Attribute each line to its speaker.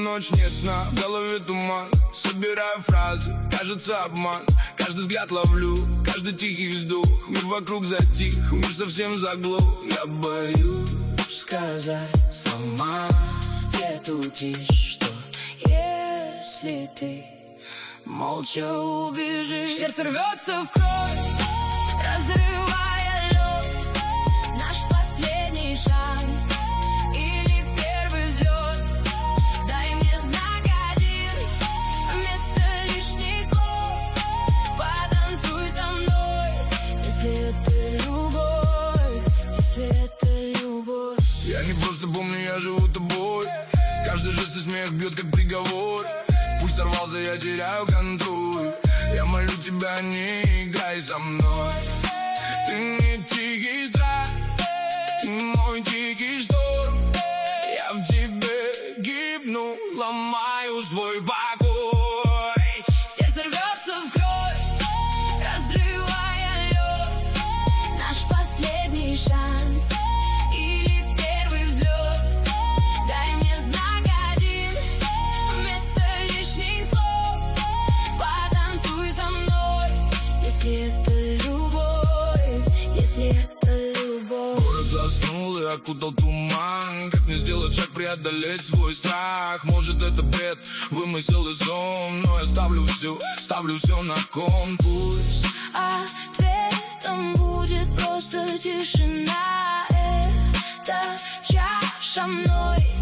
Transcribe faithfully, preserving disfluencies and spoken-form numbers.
Speaker 1: ночь нет сна, в голове туман. Собираю фразы, кажется обман. Каждый взгляд ловлю, каждый тихий вздох. Мир вокруг затих, мир совсем заглох. Я боюсь
Speaker 2: сказать, сломать эту тишь, что если ты молча убежишь, сердце рвется в кровь, разрывая лед. Наш последний шанс или первый взлет. Дай мне знак один, вместо лишних слов. Потанцуй со мной, если это любовь, если это любовь.
Speaker 1: Я не просто помню, я живу тобой. Каждый жест и смех бьет как приговор. Пусть сорвался, я теряю контроль. Я молю тебя, не играй со мной. Ты не тихий страх, ты мой тихий шторм. Я в тебе гибну, ломаю свой покой.
Speaker 2: Сердце рвется в кровь, разрывая лед. Наш последний шанс или первый взлет. Дай мне знак один, вместо лишних слов. Потанцуй со мной, если это любовь, если это любовь.
Speaker 1: Город заснул и окутал туман. Как мне сделать шаг, преодолеть свой страх? Может это бред, вымысел и сон, но я ставлю все, ставлю все на кон. Пусть
Speaker 2: Ответом будет просто тишина. Эта чаша мной